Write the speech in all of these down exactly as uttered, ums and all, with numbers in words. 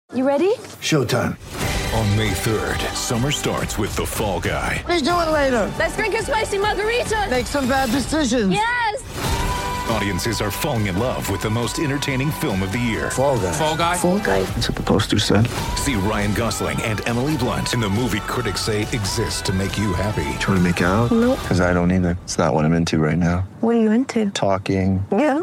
You ready? Showtime. On May third, summer starts with The Fall Guy. Let's do it later. Let's drink a spicy margarita. Make some bad decisions. Yes. Audiences are falling in love with the most entertaining film of the year. Fall Guy. Fall Guy. Fall Guy. That's what the poster said. See Ryan Gosling and Emily Blunt in the movie critics say exists to make you happy. Trying to make it out? Nope. Because I don't either. It's not what I'm into right now. What are you into? Talking. Yeah.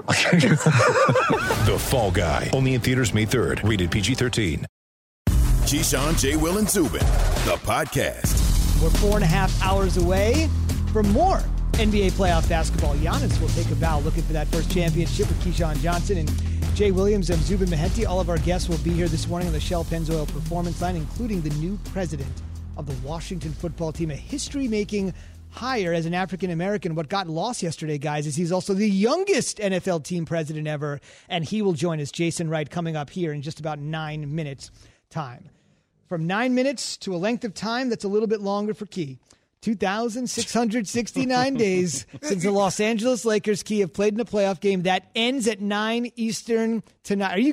The Fall Guy. Only in theaters May third. Rated P G thirteen. Keyshawn, J. Will, and Zubin, the podcast. We're four and a half hours away from more N B A playoff basketball. Giannis will take a bow looking for that first championship with Keyshawn Johnson and Jay Williams and Zubin Mehenti. All of our guests will be here this morning on the Shell Pennzoil Performance Line, including the new president of the Washington football team, a history-making hire as an African-American. What got lost yesterday, guys, is he's also the youngest N F L team president ever, and he will join us, Jason Wright, coming up here in just about nine minutes' time. From nine minutes to a length of time that's a little bit longer for Key. two thousand six hundred sixty-nine days since the Los Angeles Lakers, Key, have played in a playoff game that ends at nine Eastern tonight. Are you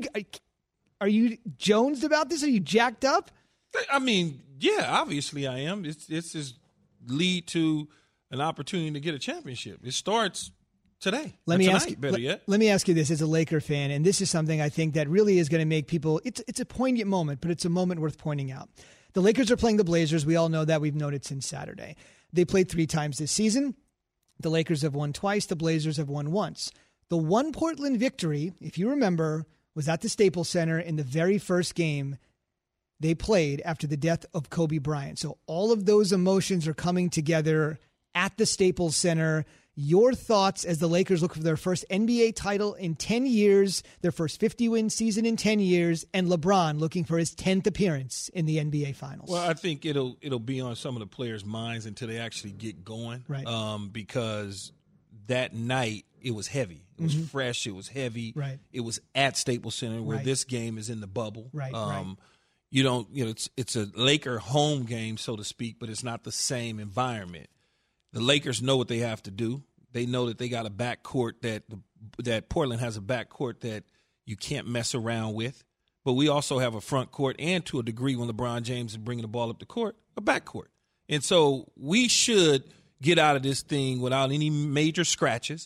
are you jonesed about this? Are you jacked up? I mean, yeah, obviously I am. It's it's just lead to an opportunity to get a championship. It starts today. Let me tonight, ask you. Better let, yet. let me ask you this as a Laker fan, and this is something I think that really is going to make people. It's it's a poignant moment, but it's a moment worth pointing out. The Lakers are playing the Blazers. We all know that. We've known it since Saturday. They played three times this season. The Lakers have won twice. The Blazers have won once. The one Portland victory, if you remember, was at the Staples Center in the very first game they played after the death of Kobe Bryant. So all of those emotions are coming together at the Staples Center. Your thoughts as the Lakers look for their first N B A title in ten years, their first fifty-win season in ten years, and LeBron looking for his tenth appearance in the N B A Finals. Well, I think it'll it'll be on some of the players' minds until they actually get going, right? Um, because that night it was heavy, it was mm-hmm. fresh, it was heavy, right? It was at Staples Center where right. this game is in the bubble, right? Um, right. You don't, you know, it's it's a Laker home game, so to speak, but it's not the same environment. The Lakers know what they have to do. They know that they got a backcourt that that Portland has a backcourt that you can't mess around with. But we also have a front court and, to a degree, when LeBron James is bringing the ball up the court, a backcourt. And so we should get out of this thing without any major scratches.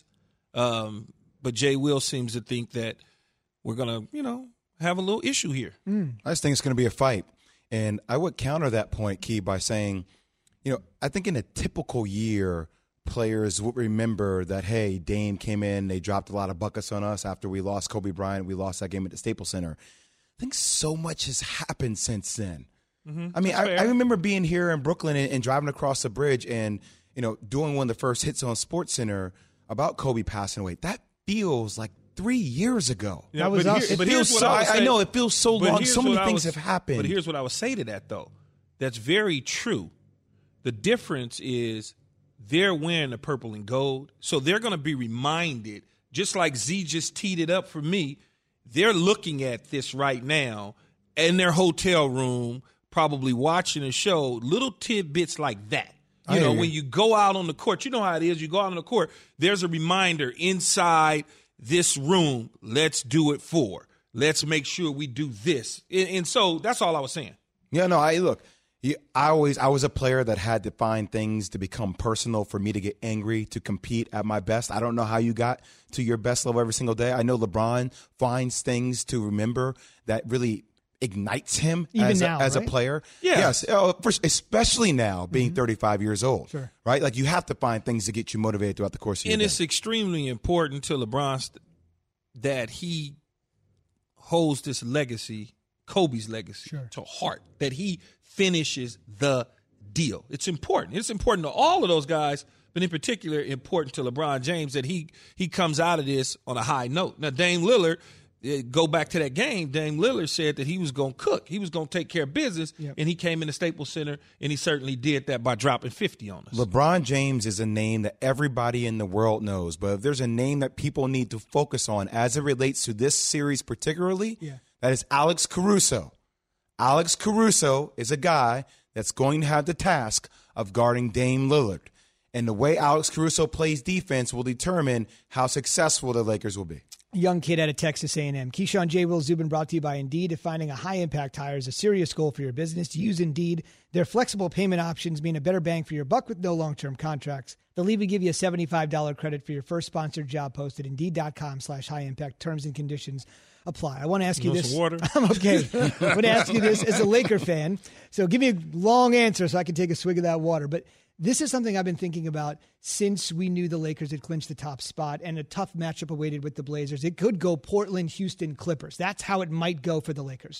Um, but Jay Will seems to think that we're going to, you know, have a little issue here. Mm. I just think it's going to be a fight. And I would counter that point, Key, by saying, you know, I think in a typical year, players would remember that, hey, Dame came in, they dropped a lot of buckets on us after we lost Kobe Bryant. We lost that game at the Staples Center. I think so much has happened since then. Mm-hmm. I mean, I, I remember being here in Brooklyn and, and driving across the bridge and, you know, doing one of the first hits on SportsCenter about Kobe passing away. That feels like three years ago. Yeah, that was but us. Here, it but feels here's so, what I, I, say, I know it feels so long. So many things was, have happened. But here's what I would say to that, though. That's very true. The difference is they're wearing the purple and gold, so they're going to be reminded, just like Z just teed it up for me, they're looking at this right now in their hotel room, probably watching a show, little tidbits like that. You I know, agree. when you go out on the court, you know how it is. You go out on the court, there's a reminder inside this room, let's do it for. Let's make sure we do this. And, and so that's all I was saying. Yeah, no, I look. I always I was a player that had to find things to become personal for me to get angry, to compete at my best. I don't know how you got to your best level every single day. I know LeBron finds things to remember that really ignites him Even as, now, a, as right? a player. Yeah. Yes, uh, for, especially now being Mm-hmm. thirty-five years old. Sure. Right? Like you have to find things to get you motivated throughout the course of your And day. it's extremely important to LeBron st- that he holds this legacy, Kobe's legacy, Sure. to heart, that he finishes the deal. It's important. It's important to all of those guys, but in particular, important to LeBron James that he he comes out of this on a high note. Now, Dame Lillard, eh, go back to that game, Dame Lillard said that he was going to cook. He was going to take care of business, Yep. and he came in the Staples Center, and he certainly did that by dropping fifty on us. LeBron James is a name that everybody in the world knows, but if there's a name that people need to focus on as it relates to this series particularly, Yeah. that is Alex Caruso. Alex Caruso is a guy that's going to have the task of guarding Dame Lillard. And the way Alex Caruso plays defense will determine how successful the Lakers will be. young kid out of Texas A and M. Keyshawn, J. Will, Zubin brought to you by Indeed. If finding a high-impact hire is a serious goal for your business, use Indeed. Their flexible payment options mean a better bang for your buck with no long-term contracts. They'll even give you a seventy-five dollars credit for your first sponsored job post at Indeed.com slash high-impact. Terms and conditions apply. I want to ask you, you this. Water? I'm okay. I want to ask you this as a Laker fan. So give me a long answer so I can take a swig of that water. But this is something I've been thinking about since we knew the Lakers had clinched the top spot and a tough matchup awaited with the Blazers. It could go Portland, Houston, Clippers. That's how it might go for the Lakers.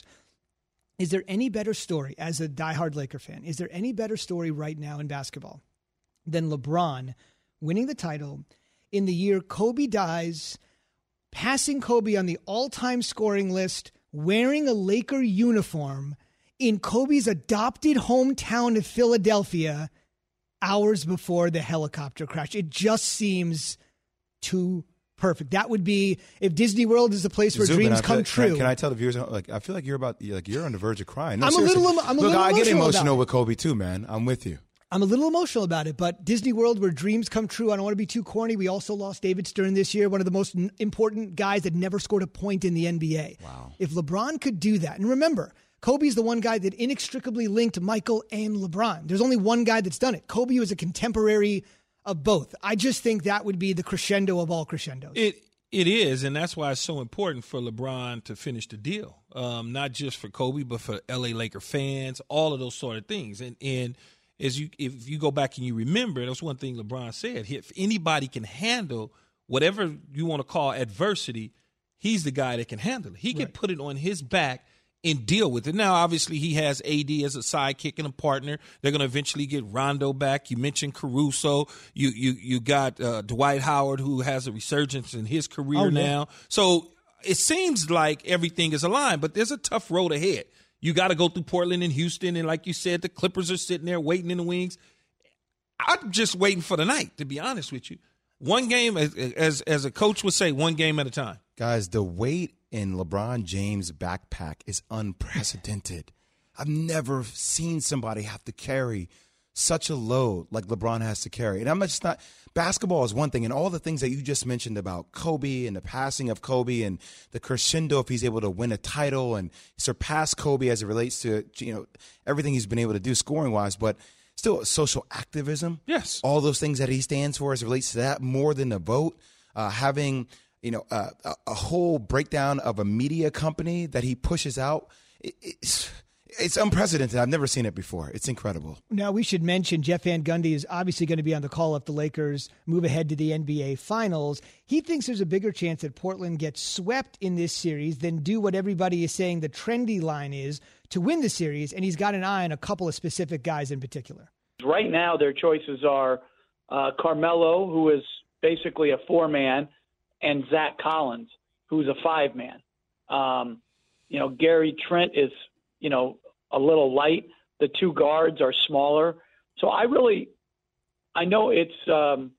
Is there any better story, as a diehard Laker fan, is there any better story right now in basketball than LeBron winning the title in the year Kobe dies, passing Kobe on the all-time scoring list, wearing a Laker uniform in Kobe's adopted hometown of Philadelphia, hours before the helicopter crash? It just seems too perfect. That would be if Disney World is the place where Zubin, dreams feel, come can true. I, can I tell the viewers? Like, I feel like you're about, like you're on the verge of crying. No, I'm seriously. a little. I'm a Look, little I get emotional, emotional about with Kobe too, man. I'm with you. I'm a little emotional about it, but Disney World, where dreams come true. I don't want to be too corny. We also lost David Stern this year, one of the most n- important guys that never scored a point in the N B A. Wow. If LeBron could do that, and remember, Kobe's the one guy that inextricably linked Michael and LeBron. There's only one guy that's done it. Kobe was a contemporary of both. I just think that would be the crescendo of all crescendos. It It is, and that's why it's so important for LeBron to finish the deal, um, not just for Kobe, but for L A Laker fans, all of those sort of things. And and as you, if you go back and you remember, that's one thing LeBron said. If anybody can handle whatever you want to call adversity, he's the guy that can handle it. He can Right. put it on his back and deal with it. Now, obviously, he has A D as a sidekick and a partner. They're going to eventually get Rondo back. You mentioned Caruso. You you you got uh, Dwight Howard, who has a resurgence in his career Oh, yeah. now. So it seems like everything is aligned, but there's a tough road ahead. You got to go through Portland and Houston, and like you said, the Clippers are sitting there waiting in the wings. I'm just waiting for the night, to be honest with you. One game, as as, as a coach would say, one game at a time. Guys, the weight in LeBron James' backpack is unprecedented. I've never seen somebody have to carry such a load like LeBron has to carry. And I'm just not – basketball is one thing, and all the things that you just mentioned about Kobe and the passing of Kobe and the crescendo if he's able to win a title and surpass Kobe as it relates to, you know, everything he's been able to do scoring-wise, but still social activism. Yes. All those things that he stands for as it relates to that more than the vote, uh, having – you know, uh, a, a whole breakdown of a media company that he pushes out. It, it's, it's unprecedented. I've never seen it before. It's incredible. Now, we should mention Jeff Van Gundy is obviously going to be on the call if the Lakers move ahead to the N B A Finals. He thinks there's a bigger chance that Portland gets swept in this series than do what everybody is saying the trendy line is to win the series, and he's got an eye on a couple of specific guys in particular. Right now, their choices are uh, Carmelo, who is basically a four-man, and Zach Collins, who's a five-man. Um, you know, Gary Trent is, you know, a little light. The two guards are smaller. So I really – I know it's um,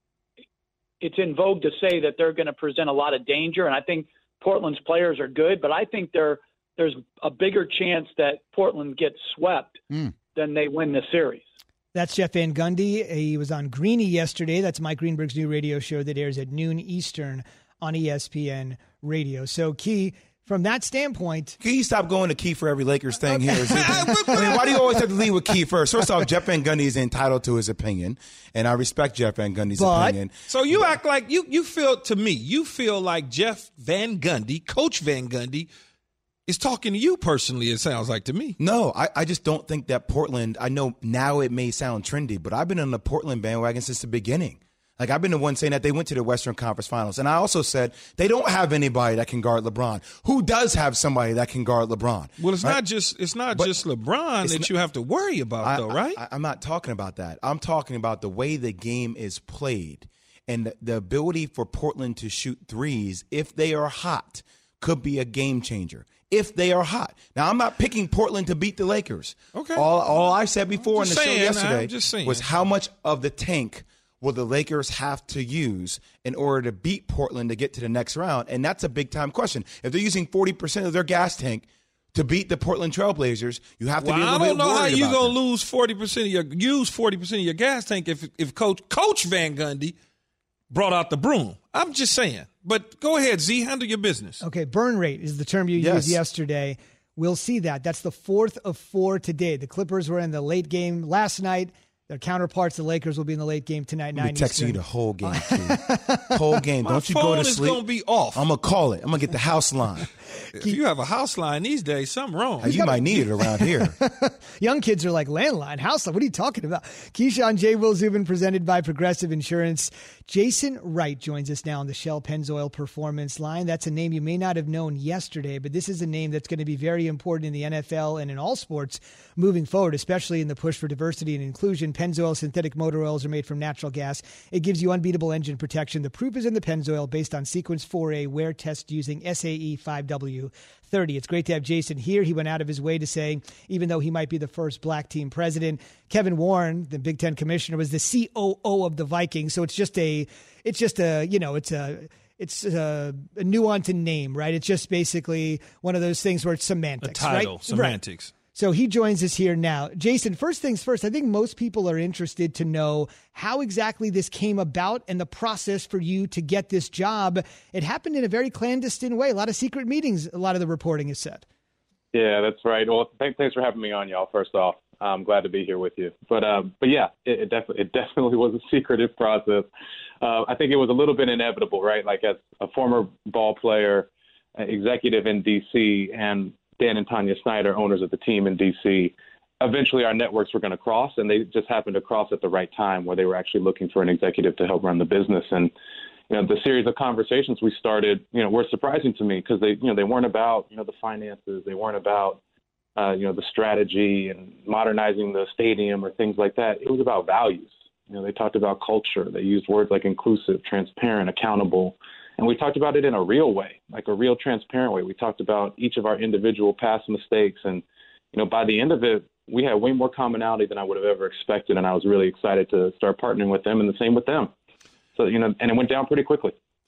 it's in vogue to say that they're going to present a lot of danger, and I think Portland's players are good, but I think there there's a bigger chance that Portland gets swept mm. than they win the series. That's Jeff Van Gundy. He was on Greeny yesterday. That's Mike Greenberg's new radio show that airs at noon Eastern on E S P N Radio. So, Key, from that standpoint... Can you stop going to Key for every Lakers thing here? I mean, why do you always have to lead with Key first? First off, Jeff Van Gundy is entitled to his opinion, and I respect Jeff Van Gundy's but, opinion. So you act like, you, you feel, to me, you feel like Jeff Van Gundy, Coach Van Gundy, is talking to you personally, it sounds like to me. No, I, I just don't think that Portland, I know now it may sound trendy, but I've been on the Portland bandwagon since the beginning. Like, I've been the one saying that they went to the Western Conference Finals. And I also said they don't have anybody that can guard LeBron. Who does have somebody that can guard LeBron? Well, it's right? not just it's not but just LeBron that not, you have to worry about, I, though, right? I, I, I'm not talking about that. I'm talking about the way the game is played and the, the ability for Portland to shoot threes, if they are hot, could be a game changer. If they are hot. Now, I'm not picking Portland to beat the Lakers. Okay. All, all I said before in the saying, show yesterday just saying. was how much of the tank will the Lakers have to use in order to beat Portland to get to the next round? And that's a big-time question. If they're using forty percent of their gas tank to beat the Portland Trailblazers, you have to well, be a little bit worried about I don't know how you're going to lose forty percent of your use forty percent of your gas tank if if Coach Coach Van Gundy brought out the broom. I'm just saying. But go ahead, Z, handle your business. Okay, burn rate is the term you Yes. used yesterday. We'll see that. That's the fourth of four today. The Clippers were in the late game last night. Their counterparts, the Lakers, will be in the late game tonight. I'll be nine texting Eastern. you the whole game, Q. Whole game. My Don't you phone go to is sleep. gonna be off. I'm going to call it. I'm going to get the house line. If you have a house line these days, something wrong. Now, you might need it around here. Young kids are like, landline, house line. What are you talking about? Keyshawn, J. Will Zubin, presented by Progressive Insurance. Jason Wright joins us now on the Shell Pennzoil Performance Line. That's a name you may not have known yesterday, but this is a name that's going to be very important in the N F L and in all sports moving forward, especially in the push for diversity and inclusion. Pennzoil synthetic motor oils are made from natural gas. It gives you unbeatable engine protection. The proof is in the Pennzoil based on Sequence four A wear test using S A E five W thirty. It's great to have Jason here. He went out of his way to say, even though he might be the first black team president, Kevin Warren, the Big Ten commissioner, was the C O O of the Vikings. So it's just a, it's just a, you know, it's a, it's a, a nuance in name, right? It's just basically one of those things where it's semantics, A title, right? semantics. Right. So he joins us here now. Jason, first things first, I think most people are interested to know how exactly this came about and the process for you to get this job. It happened in a very clandestine way. A lot of secret meetings, a lot of the reporting is said. Yeah, that's right. Well, thanks, thanks for having me on, y'all, first off. I'm glad to be here with you. But um, but yeah, it, it, definitely, it definitely was a secretive process. Uh, I think it was a little bit inevitable, right? Like as a former ball player, uh, executive in D C, and Dan and Tanya Snyder, owners of the team in D C, eventually our networks were going to cross, and they just happened to cross at the right time where they were actually looking for an executive to help run the business. And, you know, the series of conversations we started, you know, were surprising to me because they, you know, they weren't about, you know, the finances. They weren't about, uh, you know, the strategy and modernizing the stadium or things like that. It was about values. You know, they talked about culture. They used words like inclusive, transparent, accountable. And we talked about it in a real way, like a real transparent way. We talked about each of our individual past mistakes. And, you know, by the end of it, we had way more commonality than I would have ever expected. And I was really excited to start partnering with them and the same with them. So, you know, and it went down pretty quickly.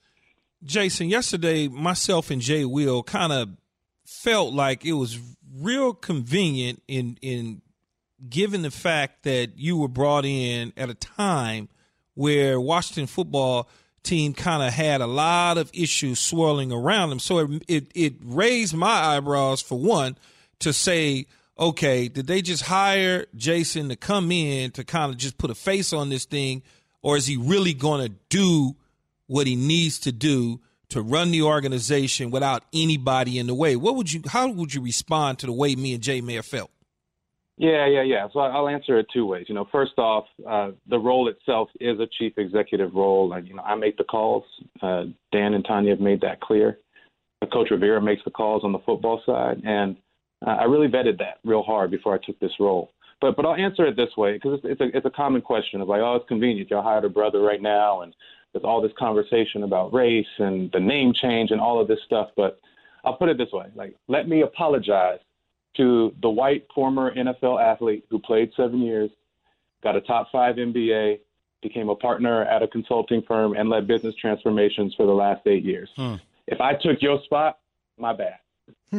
Jason, yesterday, myself and Jay Will kind of felt like it was real convenient in, in given the fact that you were brought in at a time where Washington football team kind of had a lot of issues swirling around them. So it, it it raised my eyebrows, for one, to say, okay, did they just hire Jason to come in to kind of just put a face on this thing, or is he really going to do what he needs to do to run the organization without anybody in the way? What would you, how would you respond to the way me and Jay may have felt? Yeah, yeah, yeah. So I'll answer it two ways. You know, first off, uh, the role itself is a chief executive role. And, you know, I make the calls. Uh, Dan and Tanya have made that clear. Coach Rivera makes the calls on the football side. And uh, I really vetted that real hard before I took this role. But but I'll answer it this way because it's, it's, a, it's a common question of like, oh, it's convenient. Y'all hired a brother right now. And there's all this conversation about race and the name change and all of this stuff. But I'll put it this way. Like, let me apologize to the white former N F L athlete who played seven years, got a top five M B A, became a partner at a consulting firm, and led business transformations for the last eight years. Hmm. If I took your spot, my bad. Hmm.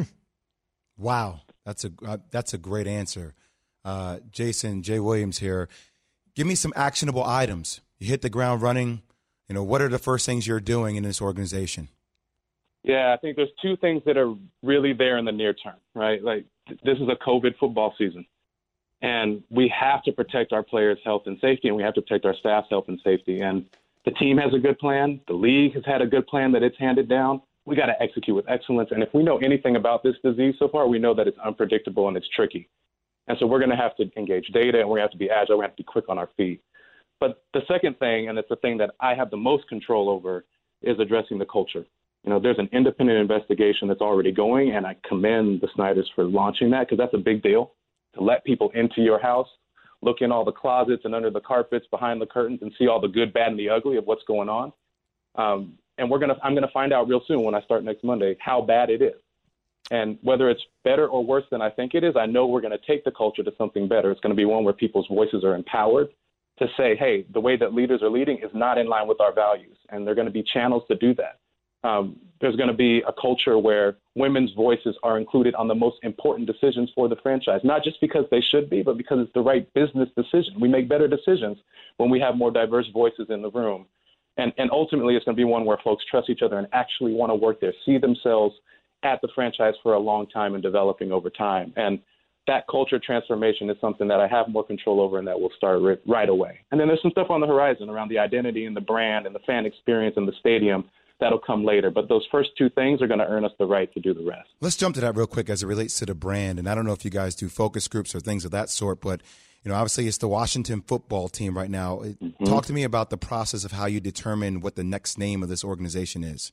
Wow, that's a uh, that's a great answer. Uh, Jason, Jay Williams here. Give me some actionable items. You hit the ground running. You know, what are the first things you're doing in this organization? Yeah, I think there's two things that are really there in the near term, right? Like, this is a COVID football season, and we have to protect our players' health and safety, and we have to protect our staff's health and safety. And the team has a good plan. The league has had a good plan that it's handed down. We got to execute with excellence. And if we know anything about this disease so far, we know that it's unpredictable and it's tricky. And so we're going to have to engage data, and we're going to have to be agile. We're going to have to be quick on our feet. But the second thing, and it's the thing that I have the most control over, is addressing the culture. You know, there's an independent investigation that's already going, and I commend the Snyders for launching that because that's a big deal, to let people into your house, look in all the closets and under the carpets, behind the curtains, and see all the good, bad, and the ugly of what's going on. Um, and we're gonna, I'm going to find out real soon when I start next Monday how bad it is. And whether it's better or worse than I think it is, I know we're going to take the culture to something better. It's going to be one where people's voices are empowered to say, hey, the way that leaders are leading is not in line with our values, and there are going to be channels to do that. Um, there's going to be a culture where women's voices are included on the most important decisions for the franchise, not just because they should be, but because it's the right business decision. We make better decisions when we have more diverse voices in the room. And, and ultimately, it's going to be one where folks trust each other and actually want to work there, see themselves at the franchise for a long time and developing over time. And that culture transformation is something that I have more control over and that will start right, right away. And then there's some stuff on the horizon around the identity and the brand and the fan experience and the stadium that'll come later. But those first two things are going to earn us the right to do the rest. Let's jump to that real quick as it relates to the brand. And I don't know if you guys do focus groups or things of that sort, but you know, obviously it's the Washington football team right now. Mm-hmm. Talk to me about the process of how you determine what the next name of this organization is.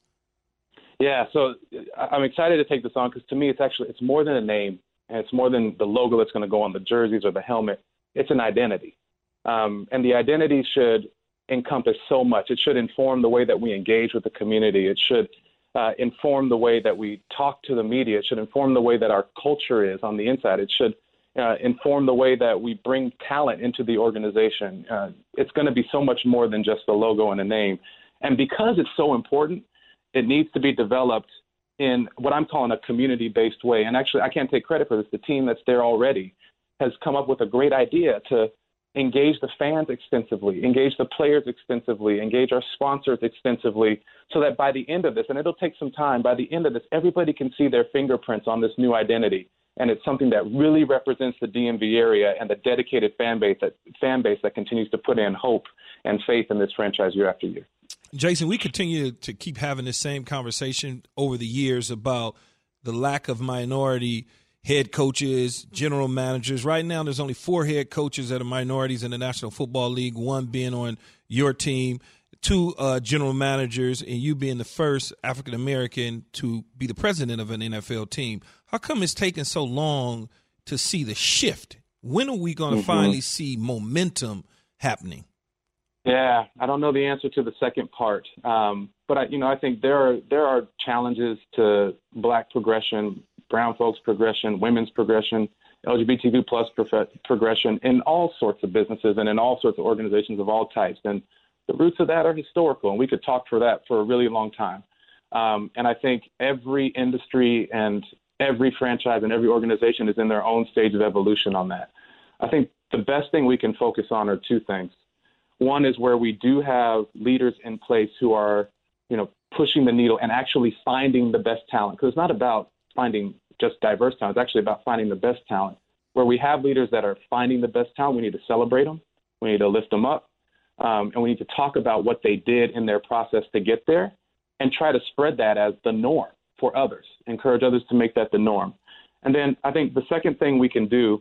Yeah, so I'm excited to take this on because to me it's actually it's more than a name. And it's more than the logo that's going to go on the jerseys or the helmet. It's an identity. Um, and the identity should encompass so much. It should inform the way that we engage with the community. It should uh, inform the way that we talk to the media. It should inform the way that our culture is on the inside. It should uh, inform the way that we bring talent into the organization. Uh, it's going to be so much more than just a logo and a name. And because it's so important, it needs to be developed in what I'm calling a community-based way. And actually, I can't take credit for this. The team that's there already has come up with a great idea to engage the fans extensively, engage the players extensively, engage our sponsors extensively, so that by the end of this, and it'll take some time, by the end of this, everybody can see their fingerprints on this new identity. And it's something that really represents the D M V area and the dedicated fan base that fan base that continues to put in hope and faith in this franchise year after year. Jason, we continue to keep having this same conversation over the years about the lack of minority head coaches, general managers. Right now, there's only four head coaches that are minorities in the National Football League, one being on your team, two uh, general managers, and you being the first African-American to be the president of an N F L team. How come it's taking so long to see the shift? When are we going to mm-hmm. finally see momentum happening? Yeah, I don't know the answer to the second part, um, but I, you know, I think there are there are challenges to Black progression, brown folks progression, women's progression, L G B T Q plus prof- progression in all sorts of businesses and in all sorts of organizations of all types. And the roots of that are historical, and we could talk for that for a really long time. Um, and I think every industry and every franchise and every organization is in their own stage of evolution on that. I think the best thing we can focus on are two things. One is where we do have leaders in place who are, you know, pushing the needle and actually finding the best talent. Because it's not about finding just diverse talent. It's actually about finding the best talent. Where we have leaders that are finding the best talent, we need to celebrate them. We need to lift them up. Um, and we need to talk about what they did in their process to get there and try to spread that as the norm for others, encourage others to make that the norm. And then I think the second thing we can do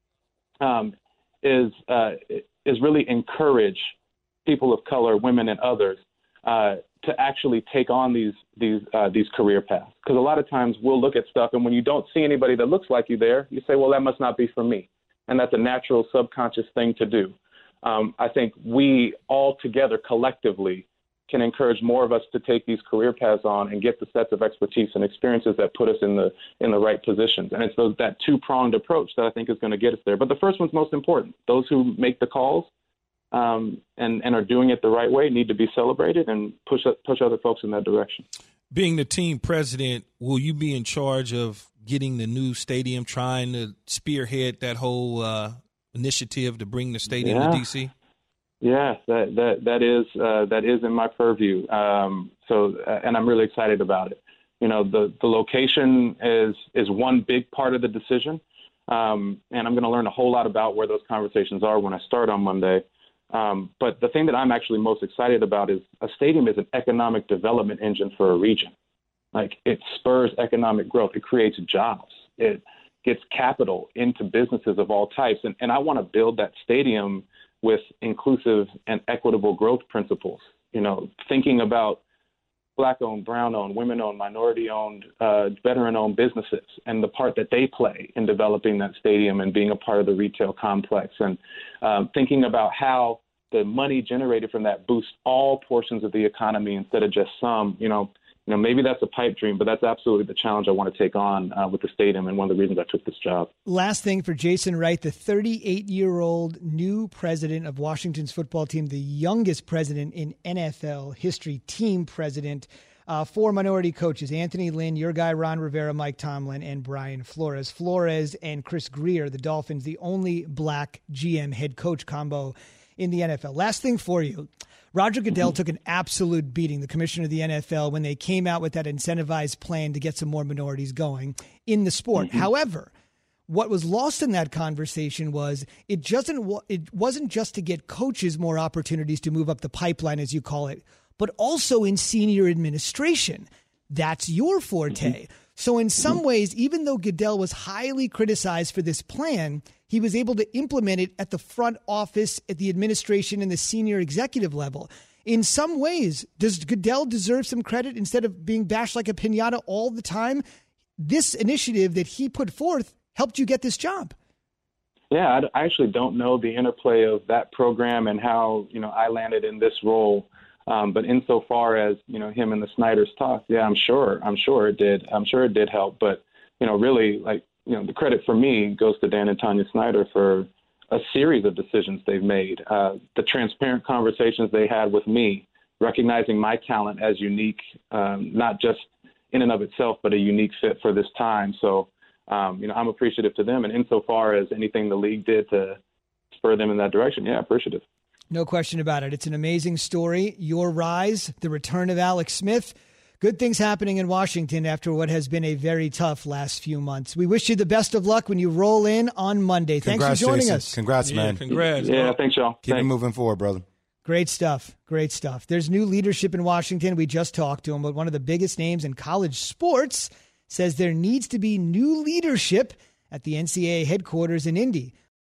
um, is uh, is really encourage people of color, women and others, uh, to actually take on these these uh, these career paths. Because a lot of times we'll look at stuff, and when you don't see anybody that looks like you there, you say, well, that must not be for me. And that's a natural subconscious thing to do. Um, I think we all together collectively can encourage more of us to take these career paths on and get the sets of expertise and experiences that put us in the in the right positions. And it's those, that two-pronged approach that I think is going to get us there. But the first one's most important. Those who make the calls um, and, and are doing it the right way need to be celebrated and push push other folks in that direction. Being the team president, will you be in charge of getting the new stadium, trying to spearhead that whole uh, initiative to bring the stadium yeah. to D C? Yes, that that that is uh, that is in my purview. Um, so, uh, and I'm really excited about it. You know, the the location is is one big part of the decision, um, and I'm going to learn a whole lot about where those conversations are when I start on Monday. Um, but the thing that I'm actually most excited about is a stadium is an economic development engine for a region. Like, it spurs economic growth. It creates jobs. It gets capital into businesses of all types, and and I want to build that stadium with inclusive and equitable growth principles, you know, thinking about Black-owned, brown-owned, women-owned, minority-owned, uh, veteran-owned businesses and the part that they play in developing that stadium and being a part of the retail complex, and um, thinking about how the money generated from that boosts all portions of the economy instead of just some. You know, you know, maybe that's a pipe dream, but that's absolutely the challenge I want to take on uh, with the stadium, and one of the reasons I took this job. Last thing for Jason Wright, the thirty-eight-year-old new president of Washington's football team, the youngest president in N F L history, team president, uh, four minority coaches, Anthony Lynn, your guy Ron Rivera, Mike Tomlin, and Brian Flores. Flores and Chris Grier, the Dolphins, the only black G M head coach combo in the N F L. Last thing for you. Roger Goodell took an absolute beating, the commissioner of the N F L, when they came out with that incentivized plan to get some more minorities going in the sport. Mm-hmm. However, what was lost in that conversation was it just it wasn't just to get coaches more opportunities to move up the pipeline, as you call it, but also in senior administration. That's your forte. Mm-hmm. So in some ways, even though Goodell was highly criticized for this plan, he was able to implement it at the front office, at the administration, and the senior executive level. In some ways, does Goodell deserve some credit instead of being bashed like a piñata all the time? This initiative that he put forth helped you get this job. Yeah, I actually don't know the interplay of that program and how, you know, I landed in this role. Um, but insofar as, you know, him and the Snyders talk, yeah, I'm sure, I'm sure it did. I'm sure it did help. But, you know, really, like, you know, the credit for me goes to Dan and Tanya Snyder for a series of decisions they've made. Uh, the transparent conversations they had with me, recognizing my talent as unique, um, not just in and of itself, but a unique fit for this time. So, um, you know, I'm appreciative to them. And insofar as anything the league did to spur them in that direction, yeah, appreciative. No question about it. It's an amazing story. Your rise, the return of Alex Smith. Good things happening in Washington after what has been a very tough last few months. We wish you the best of luck when you roll in on Monday. Thanks Congrats, for joining Jason. us. Congrats, yeah, man. Congrats. Yeah, thanks, y'all. Keep thanks. it moving forward, brother. Great stuff. Great stuff. There's new leadership in Washington. We just talked to him, but one of the biggest names in college sports says there needs to be new leadership at the N C double A headquarters in Indy.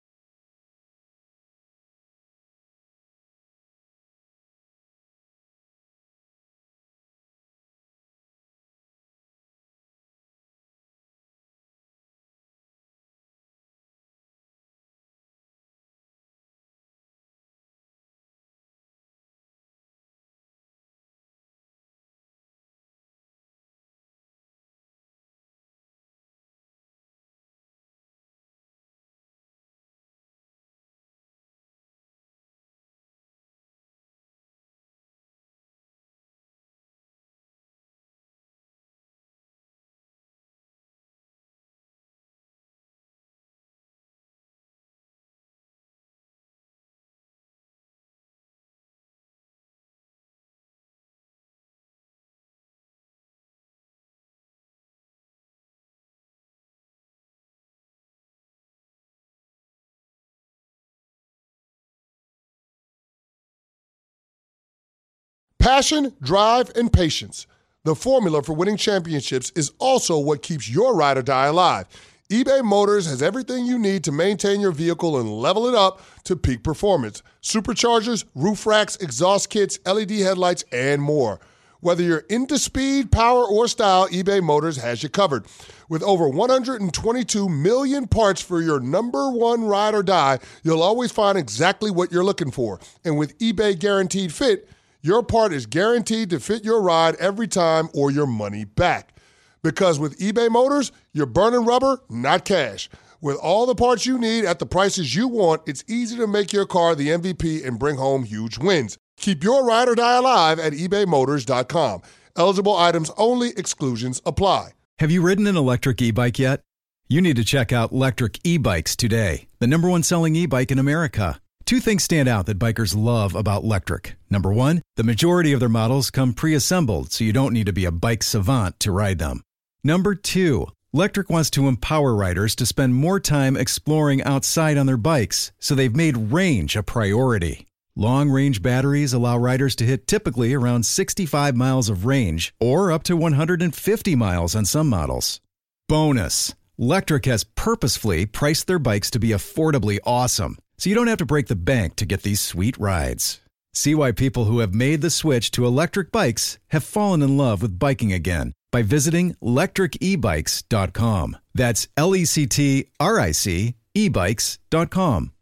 Passion, drive, and patience. The formula for winning championships is also what keeps your ride or die alive. eBay Motors has everything you need to maintain your vehicle and level it up to peak performance. Superchargers, roof racks, exhaust kits, L E D headlights, and more. Whether you're into speed, power, or style, eBay Motors has you covered. With over one hundred twenty-two million parts for your number one ride or die, you'll always find exactly what you're looking for. And with eBay Guaranteed Fit, your part is guaranteed to fit your ride every time or your money back. Because with eBay Motors, you're burning rubber, not cash. With all the parts you need at the prices you want, it's easy to make your car the M V P and bring home huge wins. Keep your ride or die alive at ebay motors dot com. Eligible items only. Exclusions apply. Have you ridden an electric e-bike yet? You need to check out Lectric E-Bikes today, the number one selling e-bike in America. Two things stand out that bikers love about Lectric. Number one, the majority of their models come pre-assembled, so you don't need to be a bike savant to ride them. Number two, Lectric wants to empower riders to spend more time exploring outside on their bikes, so they've made range a priority. Long-range batteries allow riders to hit typically around sixty-five miles of range, or up to one hundred fifty miles on some models. Bonus, Lectric has purposefully priced their bikes to be affordably awesome, so you don't have to break the bank to get these sweet rides. See why people who have made the switch to electric bikes have fallen in love with biking again by visiting lectric e bikes dot com. That's L E C T R I C e bikes dot com.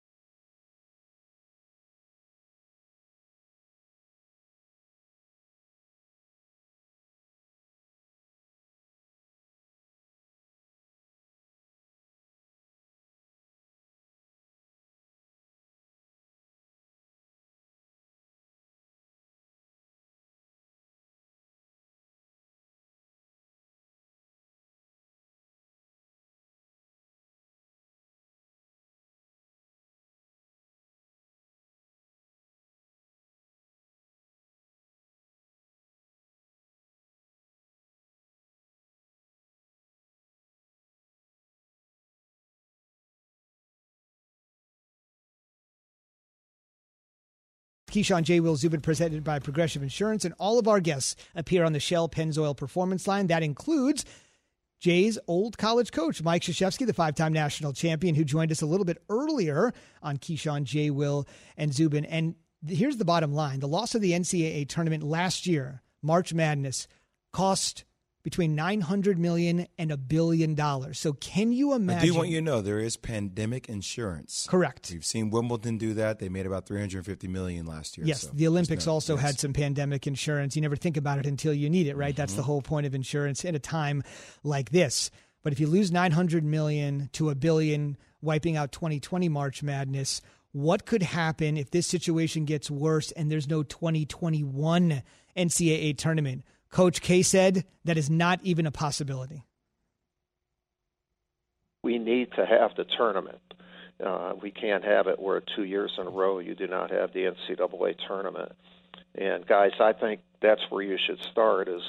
Keyshawn, J. Will, Zubin, presented by Progressive Insurance, and all of our guests appear on the Shell Pennzoil Performance Line. That includes Jay's old college coach, Mike Krzyzewski, the five-time national champion, who joined us a little bit earlier on Keyshawn, J. Will, and Zubin. And here's the bottom line. The loss of the N C double A tournament last year, March Madness, cost between nine hundred million dollars and a billion dollars. So can you imagine? I do want you to know there is pandemic insurance. Correct. You've seen Wimbledon do that. They made about three hundred fifty million dollars last year. Yes, so the Olympics no, also yes. had some pandemic insurance. You never think about it until you need it, right? Mm-hmm. That's the whole point of insurance in a time like this. But if you lose nine hundred million dollars to a billion, wiping out twenty twenty March Madness, what could happen if this situation gets worse and there's no twenty twenty-one N C double A tournament? Coach K said that is not even a possibility. We need to have the tournament. Uh, we can't have it where two years in a row you do not have the N C double A tournament. And, guys, I think that's where you should start is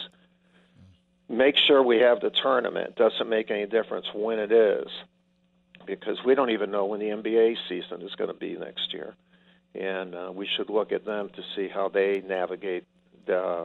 make sure we have the tournament. It doesn't make any difference when it is because we don't even know when the N B A season is going to be next year. And uh, we should look at them to see how they navigate the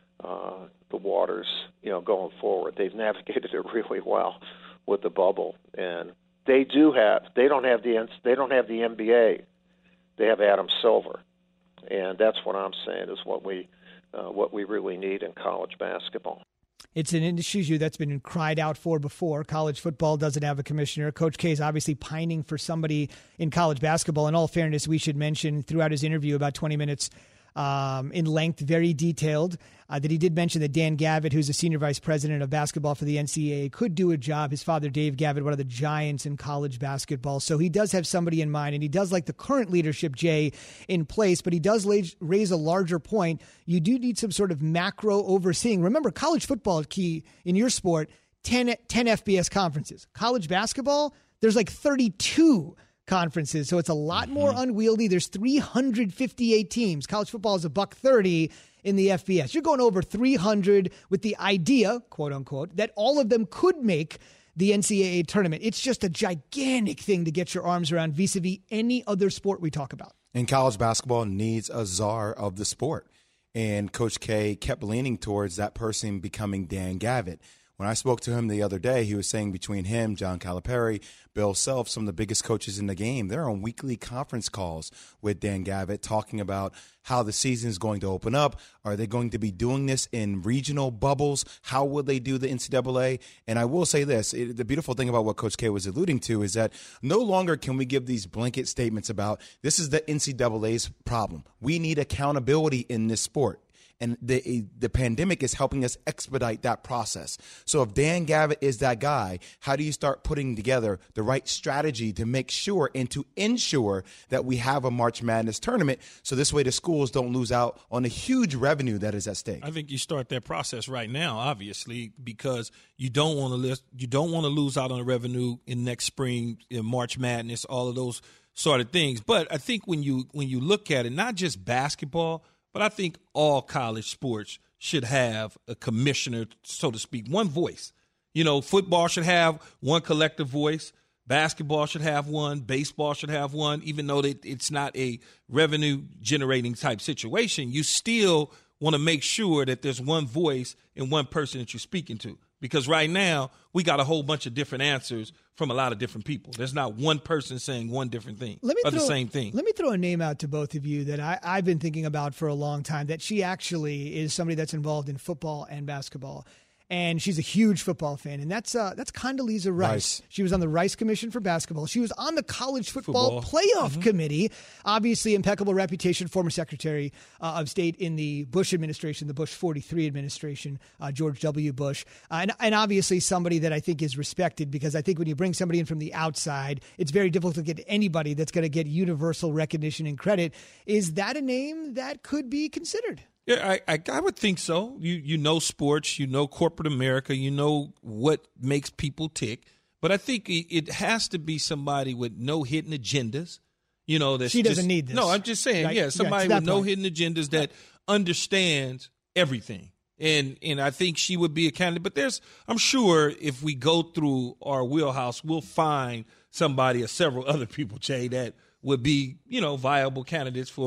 Uh, the waters, you know, going forward. They've navigated it really well with the bubble, and they do have. They don't have the. They don't have the N B A. They have Adam Silver, and that's what I'm saying is what we, uh, what we really need in college basketball. It's an issue that's been cried out for before. College football doesn't have a commissioner. Coach K is obviously pining for somebody in college basketball. In all fairness, we should mention throughout his interview, about twenty minutes Um, in length, very detailed, uh, that he did mention that Dan Gavitt, who's the senior vice president of basketball for the N C double A, could do a job. His father, Dave Gavitt, one of the giants in college basketball. So he does have somebody in mind, and he does like the current leadership, Jay, in place, but he does raise a larger point. You do need some sort of macro overseeing. Remember, college football, Key, in your sport, ten, ten F B S conferences. College basketball, there's like thirty-two conferences, so it's a lot more mm-hmm. unwieldy. There's three hundred fifty-eight teams. College football is a buck thirty in the F B S. You're going over three hundred with the idea, quote unquote, that all of them could make the N C double A tournament. It's just a gigantic thing to get your arms around vis-a-vis any other sport we talk about. And college basketball needs a czar of the sport. And Coach K kept leaning towards that person becoming Dan Gavitt. When I spoke to him the other day, he was saying between him, John Calipari, Bill Self, some of the biggest coaches in the game, they're on weekly conference calls with Dan Gavitt talking about how the season is going to open up. Are they going to be doing this in regional bubbles? How will they do the N C double A? And I will say this, it, the beautiful thing about what Coach K was alluding to is that no longer can we give these blanket statements about this is the N C double A's problem. We need accountability in this sport. And the the pandemic is helping us expedite that process. So if Dan Gavitt is that guy, how do you start putting together the right strategy to make sure and to ensure that we have a March Madness tournament so this way the schools don't lose out on the huge revenue that is at stake? I think you start that process right now, obviously, because you don't want to list, you don't want to lose out on the revenue in next spring, in March Madness, all of those sort of things. But I think when you when you look at it, not just basketball, but I think all college sports should have a commissioner, so to speak, one voice. You know, football should have one collective voice. Basketball should have one. Baseball should have one. Even though it's not a revenue-generating type situation, you still want to make sure that there's one voice and one person that you're speaking to. Because right now, we got a whole bunch of different answers from a lot of different people. There's not one person saying one different thing let me or throw, the same thing. Let me throw a name out to both of you that I, I've been thinking about for a long time, that she actually is somebody that's involved in football and basketball. And she's a huge football fan, and that's uh, that's Condoleezza Rice. Rice. She was on the Rice Commission for basketball. She was on the College Football, football. Playoff Mm-hmm. Committee. Obviously, impeccable reputation, former Secretary uh, of State in the Bush administration, the Bush forty-three administration, uh, George W. Bush. Uh, and, and obviously somebody that I think is respected, because I think when you bring somebody in from the outside, it's very difficult to get anybody that's going to get universal recognition and credit. Is that a name that could be considered? Yeah, I, I I would think so. You you know sports, you know corporate America, you know what makes people tick. But I think it, it has to be somebody with no hidden agendas. You know, that she doesn't just, need this. No, I'm just saying, right? yeah, somebody yeah, with no point. hidden agendas that understands everything. And and I think she would be a candidate. But there's, I'm sure if we go through our wheelhouse, we'll find somebody or several other people, Jay, that would be, you know, viable candidates for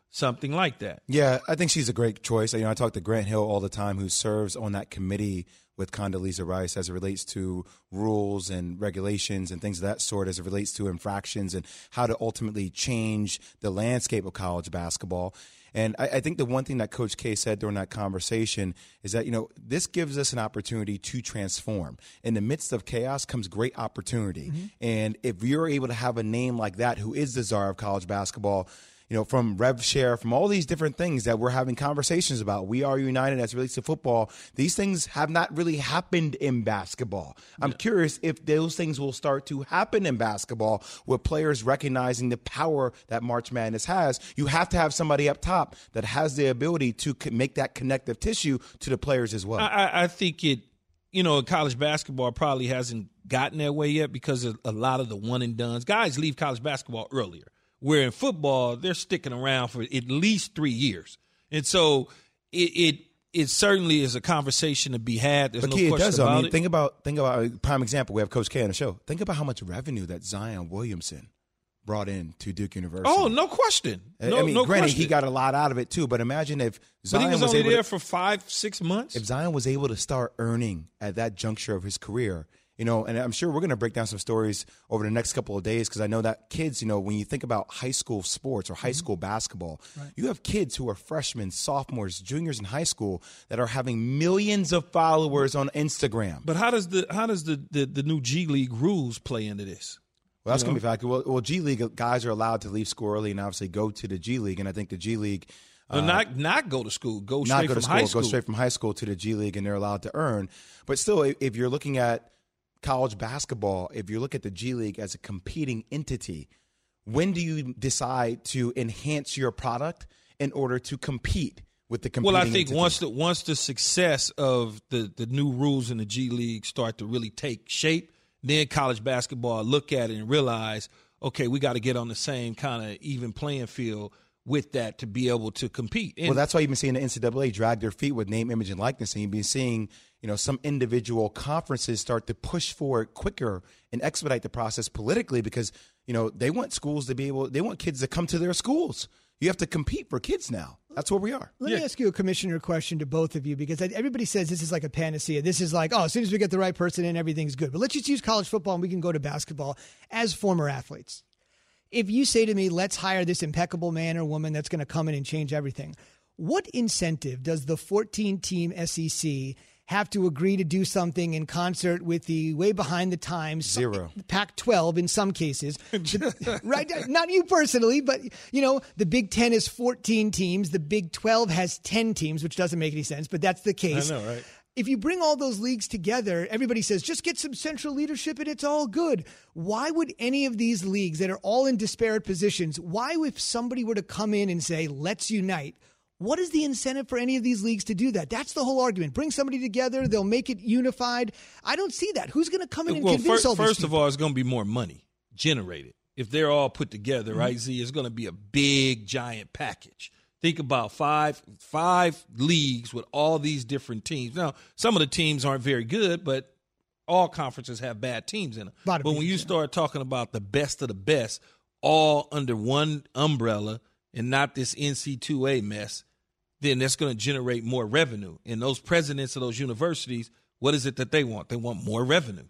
something like that. Yeah, I think she's a great choice. You know, I talk to Grant Hill all the time, who serves on that committee with Condoleezza Rice as it relates to rules and regulations and things of that sort, as it relates to infractions and how to ultimately change the landscape of college basketball. And I, I think the one thing that Coach K said during that conversation is that, you know, this gives us an opportunity to transform. In the midst of chaos comes great opportunity. Mm-hmm. And if you're able to have a name like that, who is the czar of college basketball, you know, from rev share, from all these different things that we're having conversations about. We are united as it relates to football. These things have not really happened in basketball. I'm yeah. curious if those things will start to happen in basketball with players recognizing the power that March Madness has. You have to have somebody up top that has the ability to make that connective tissue to the players as well. I, I think it, you know, college basketball probably hasn't gotten that way yet because of a lot of the one and dones. Guys leave college basketball earlier. Where in football, they're sticking around for at least three years. And so it it, it certainly is a conversation to be had. There's but no Key, question it does, about I mean, it. Think about, think about a prime example. We have Coach K on the show. Think about how much revenue that Zion Williamson brought in to Duke University. Oh, no question. No, I mean, no granted, question. he got a lot out of it too, but imagine if Zion but he was, was only able there to, for five, six months. If Zion was able to start earning at that juncture of his career, you know, and I'm sure we're going to break down some stories over the next couple of days because I know that kids, you know, when you think about high school sports or high school basketball, right. you have kids who are freshmen, sophomores, juniors in high school that are having millions of followers on Instagram. But how does the how does the, the, the new G League rules play into this? Well, that's going to be fact. Well, well, G League guys are allowed to leave school early and obviously go to the G League, and I think the G League. Uh, not not go to school, go straight not go from to school, high school. Go straight from high school to the G League, and they're allowed to earn. But still, if you're looking at college basketball, if you look at the G League as a competing entity, when do you decide to enhance your product in order to compete with the competing Well, I think entity? once the once the success of the, the new rules in the G League start to really take shape, then college basketball look at it and realize, okay, we got to get on the same kind of even playing field with that to be able to compete. And well, that's why you've been seeing the N C double A drag their feet with name, image, and likeness, and you've been seeing, you know, some individual conferences start to push for it quicker and expedite the process politically because, you know, they want schools to be able, they want kids to come to their schools. You have to compete for kids now. That's where we are. Let yeah. me ask you a commissioner question to both of you because everybody says this is like a panacea. This is like, oh, as soon as we get the right person in, everything's good. But let's just use college football and we can go to basketball as former athletes. If you say to me, let's hire this impeccable man or woman that's going to come in and change everything, what incentive does the fourteen-team S E C have to agree to do something in concert with the way behind the times Zero. Pac twelve in some cases, right? Not you personally, but you know, the Big Ten is fourteen teams. The Big twelve has ten teams, which doesn't make any sense, but that's the case. I know, right? If you bring all those leagues together, everybody says, just get some central leadership and it's all good. Why would any of these leagues that are all in disparate positions, why if somebody were to come in and say, let's unite, what is the incentive for any of these leagues to do that? That's the whole argument. Bring somebody together. They'll make it unified. I don't see that. Who's going to come in and well, convince first, all these First people? of all, it's going to be more money generated. If they're all put together, mm-hmm. right, Z, it's going to be a big, giant package. Think about five five leagues with all these different teams. Now, some of the teams aren't very good, but all conferences have bad teams in them. But when you yeah. start talking about the best of the best, all under one umbrella and not this N C double A mess, then that's going to generate more revenue. And those presidents of those universities, what is it that they want? They want more revenue.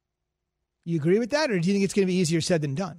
You agree with that, or do you think it's going to be easier said than done?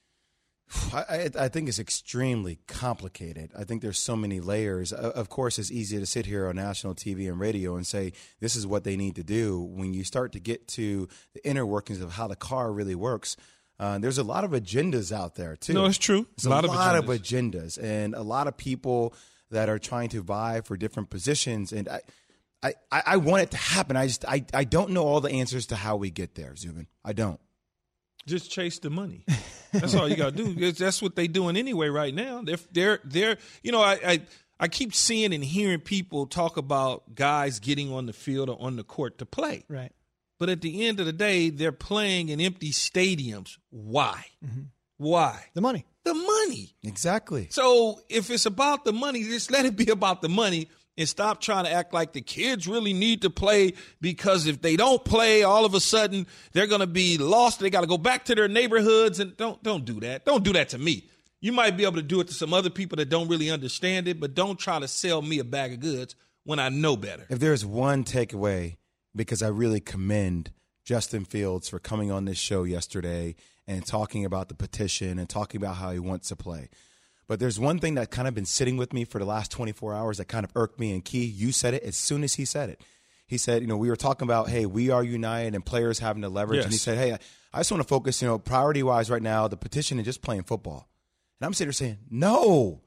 I, I think it's extremely complicated. I think there's so many layers. Of course, it's easy to sit here on national T V and radio and say this is what they need to do. When you start to get to the inner workings of how the car really works, uh, there's a lot of agendas out there, too. No, it's true. There's a lot, a lot of, agendas. of agendas and a lot of people that are trying to vie for different positions. And I, I, I want it to happen. I just I, I don't know all the answers to how we get there, Zubin. I don't. Just chase the money. That's all you got to do. That's what they're doing anyway right now. They're, they're, they're you know, I, I, I keep seeing and hearing people talk about guys getting on the field or on the court to play. Right. But at the end of the day, they're playing in empty stadiums. Why? Mm-hmm. Why? The money. The money. Exactly. So if it's about the money, just let it be about the money. And stop trying to act like the kids really need to play because if they don't play, all of a sudden they're going to be lost. They got to go back to their neighborhoods and don't don't do that. Don't do that to me. You might be able to do it to some other people that don't really understand it, but don't try to sell me a bag of goods when I know better. If there's one takeaway, because I really commend Justin Fields for coming on this show yesterday and talking about the petition and talking about how he wants to play. But there's one thing that kind of been sitting with me for the last twenty-four hours that kind of irked me. And Key, you said it as soon as he said it. He said, you know, we were talking about, hey, we are united and players having the leverage. Yes. And he said, hey, I just want to focus, you know, priority-wise right now, the petition and just playing football. And I'm sitting there saying, no,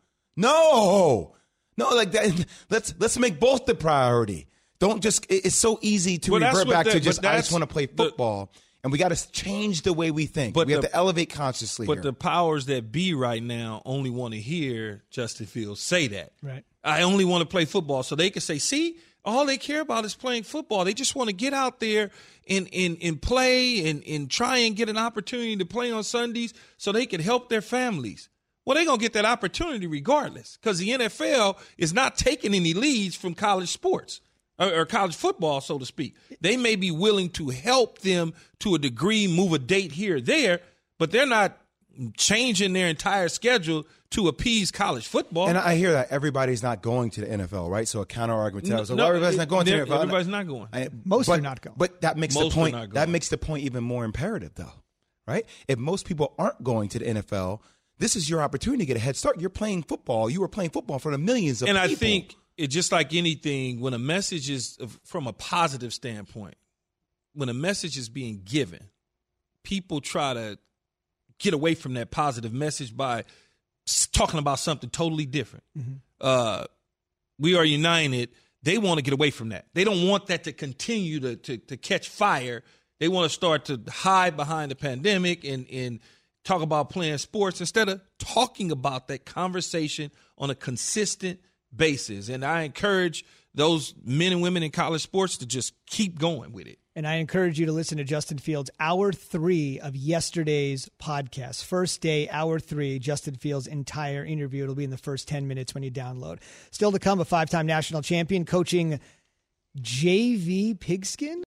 no, no, like that. Let's let's make both the priority. Don't just. It's so easy to well, revert back the, to just. I just want to play football, the, and we got to change the way we think. But we the, have to elevate consciously. But here. the powers that be right now only want to hear Justin Fields say that. Right. I only want to play football, so they can say, see, all they care about is playing football. They just want to get out there and and, and play and, and try and get an opportunity to play on Sundays so they can help their families. Well, they're going to get that opportunity regardless because the N F L is not taking any leads from college sports or, or college football, so to speak. They may be willing to help them to a degree, move a date here or there, but they're not changing their entire schedule to appease college football. And I hear that everybody's not going to the N F L, right? So a counter argument to that. So no, everybody's not going to the N F L. Everybody's not going. I, most but, are not going. But that makes most the point. That makes the point even more imperative, though, right? If most people aren't going to the N F L, this is your opportunity to get a head start. You're playing football. You were playing football for the millions of and people. And I think it just like anything, when a message is from a positive standpoint, when a message is being given, people try to get away from that positive message by talking about something totally different. Mm-hmm. Uh, we are united. They want to get away from that. They don't want that to continue to, to, to catch fire. They want to start to hide behind the pandemic and, and talk about playing sports instead of talking about that conversation on a consistent basis. And I encourage those men and women in college sports to just keep going with it. And I encourage you to listen to Justin Fields' hour three of yesterday's podcast. First day, hour three, Justin Fields' entire interview. It'll be in the first ten minutes when you download. Still to come, a five-time national champion coaching J V Pigskin.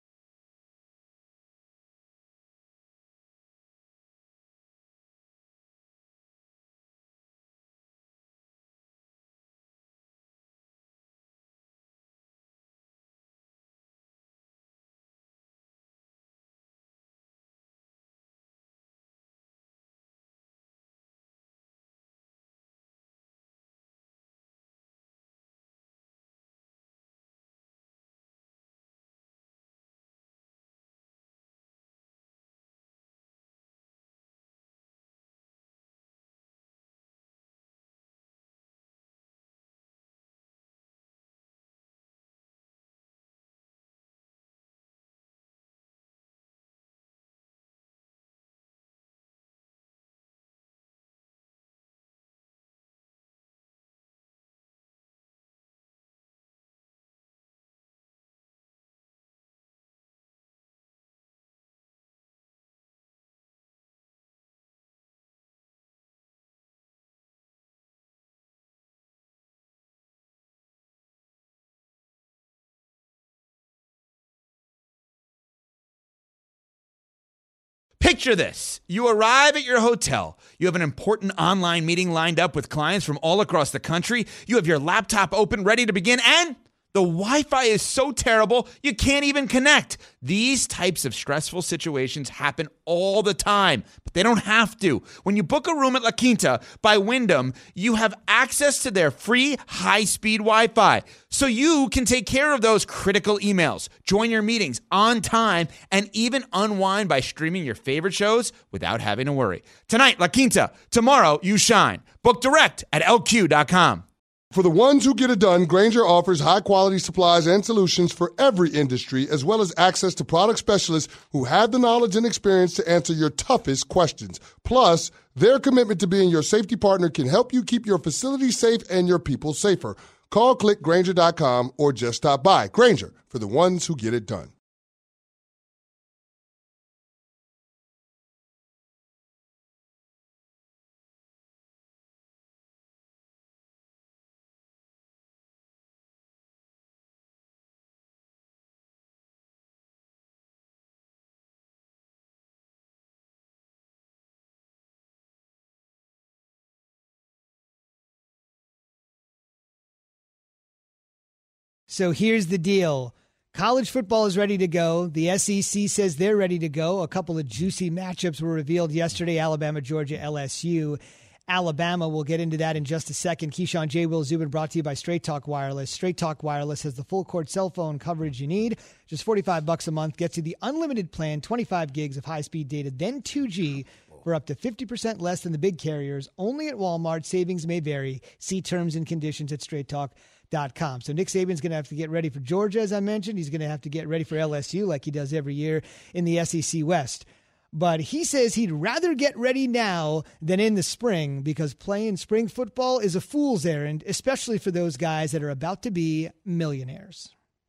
Picture this. You arrive at your hotel. You have an important online meeting lined up with clients from all across the country. You have your laptop open, ready to begin, and the Wi-Fi is so terrible, you can't even connect. These types of stressful situations happen all the time, but they don't have to. When you book a room at La Quinta by Wyndham, you have access to their free high-speed Wi-Fi, so you can take care of those critical emails, join your meetings on time, and even unwind by streaming your favorite shows without having to worry. Tonight, La Quinta. Tomorrow, you shine. Book direct at L Q dot com. For the ones who get it done, Grainger offers high-quality supplies and solutions for every industry, as well as access to product specialists who have the knowledge and experience to answer your toughest questions. Plus, their commitment to being your safety partner can help you keep your facility safe and your people safer. Call, click Grainger dot com, or just stop by. Grainger, for the ones who get it done. So here's the deal. College football is ready to go. The S E C says they're ready to go. A couple of juicy matchups were revealed yesterday, Alabama, Georgia, L S U. Alabama, we'll get into that in just a second. Keyshawn, J. Will, Zubin, brought to you by Straight Talk Wireless. Straight Talk Wireless has the full court cell phone coverage you need. Just forty-five bucks a month gets you the unlimited plan, twenty-five gigs of high-speed data, then two G for up to fifty percent less than the big carriers. Only at Walmart. Savings may vary. See terms and conditions at straight talk dot com. So Nick Saban's going to have to get ready for Georgia, as I mentioned. He's going to have to get ready for L S U like he does every year in the S E C West. But he says he'd rather get ready now than in the spring because playing spring football is a fool's errand, especially for those guys that are about to be millionaires.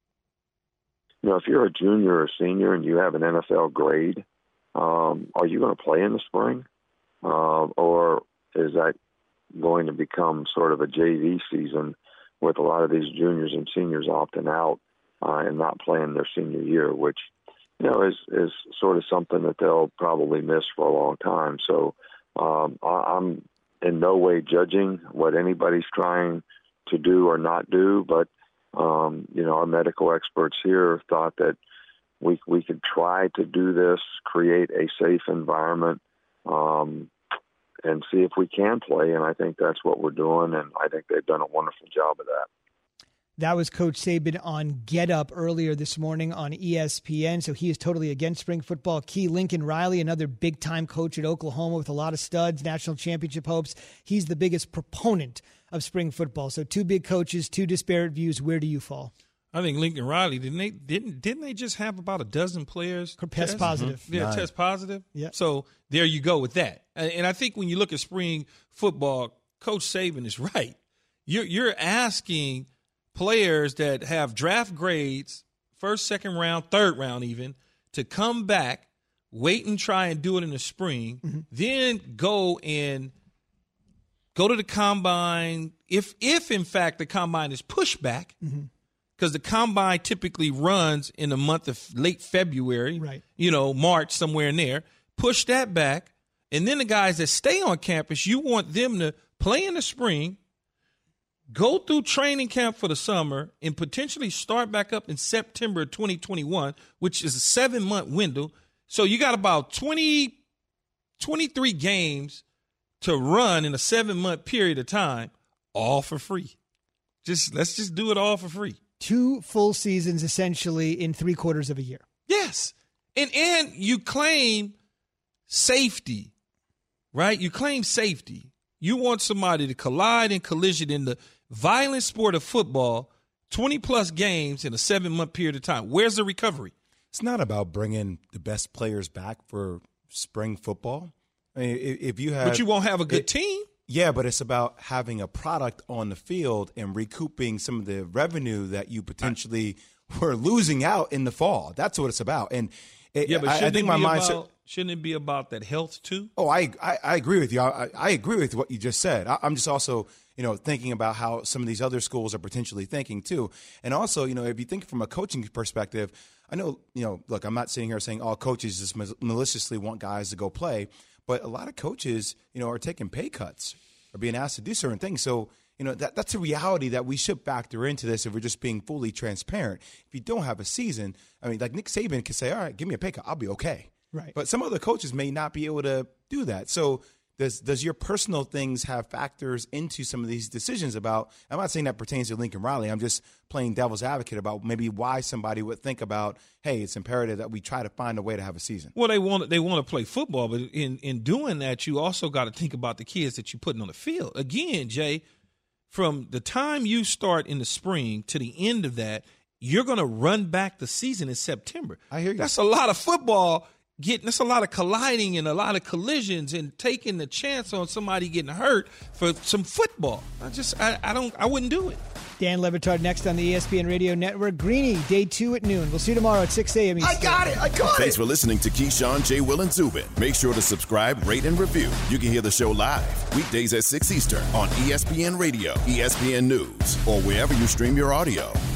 You know, if you're a junior or senior and you have an N F L grade, um, are you going to play in the spring? Uh, or is that going to become sort of a J V season with a lot of these juniors and seniors opting out uh, and not playing their senior year, which, you know, is, is sort of something that they'll probably miss for a long time. So um, I, I'm in no way judging what anybody's trying to do or not do, but, um, you know, our medical experts here thought that we we could try to do this, create a safe environment, um, and see if we can play. And I think that's what we're doing, and I think they've done a wonderful job of that. That was Coach Saban on Get Up earlier this morning on E S P N. So he is totally against spring football. Key Lincoln Riley, another big-time coach at Oklahoma with a lot of studs, national championship hopes. He's the biggest proponent of spring football. So two big coaches, two disparate views. Where do you fall? I think Lincoln Riley, didn't they didn't didn't they just have about a dozen players test, test? positive? Mm-hmm. Yeah, Nine. test positive. Yeah. So there you go with that. And I think when you look at spring football, Coach Saban is right. You're you're asking players that have draft grades, first, second round, third round even, to come back, wait and try and do it in the spring, mm-hmm. then go and go to the combine. If if in fact the combine is pushed back. Mm-hmm. Because the combine typically runs in the month of late February, right. you know, March, somewhere in there. Push that back. And then the guys that stay on campus, you want them to play in the spring, go through training camp for the summer, and potentially start back up in September twenty twenty-one, which is a seven-month window. So you got about twenty, twenty-three games to run in a seven-month period of time, all for free. Just let's just do it all for free. Two full seasons essentially in three quarters of a year. Yes. And and you claim safety, right? You claim safety. You want somebody to collide and collision in the violent sport of football, twenty-plus games in a seven-month period of time. Where's the recovery? It's not about bringing the best players back for spring football. I mean, if you have, But you won't have a good it, team. Yeah, but it's about having a product on the field and recouping some of the revenue that you potentially were losing out in the fall. That's what it's about. And it, yeah, but I, I think my mindset about, shouldn't it be about that health too? Oh, I I, I agree with you. I, I agree with what you just said. I, I'm just also you know thinking about how some of these other schools are potentially thinking too. And also, you know, if you think from a coaching perspective, I know you know. Look, I'm not sitting here saying all coaches just maliciously want guys to go play. But a lot of coaches, you know, are taking pay cuts or being asked to do certain things. So, you know, that that's a reality that we should factor into this if we're just being fully transparent. If you don't have a season, I mean, like Nick Saban can say, all right, give me a pay cut, I'll be okay. Right. But some other coaches may not be able to do that. So does does your personal things have factors into some of these decisions about, I'm not saying that pertains to Lincoln Riley, I'm just playing devil's advocate about maybe why somebody would think about, hey, it's imperative that we try to find a way to have a season. Well, they want they want to play football, but in, in doing that, you also got to think about the kids that you're putting on the field. Again, Jay, from the time you start in the spring to the end of that, you're going to run back the season in September. I hear you. That's a lot of football. Getting that's a lot of colliding and a lot of collisions and taking the chance on somebody getting hurt for some football. I just I, I don't I wouldn't do it. Dan Le Batard next on the E S P N Radio Network. Greeny, day two at noon. We'll see you tomorrow at six a.m. I got it. I got it. Thanks for listening to Keyshawn, J. Will, and Zubin. Make sure to subscribe, rate, and review. You can hear the show live weekdays at six Eastern on E S P N Radio, E S P N News, or wherever you stream your audio.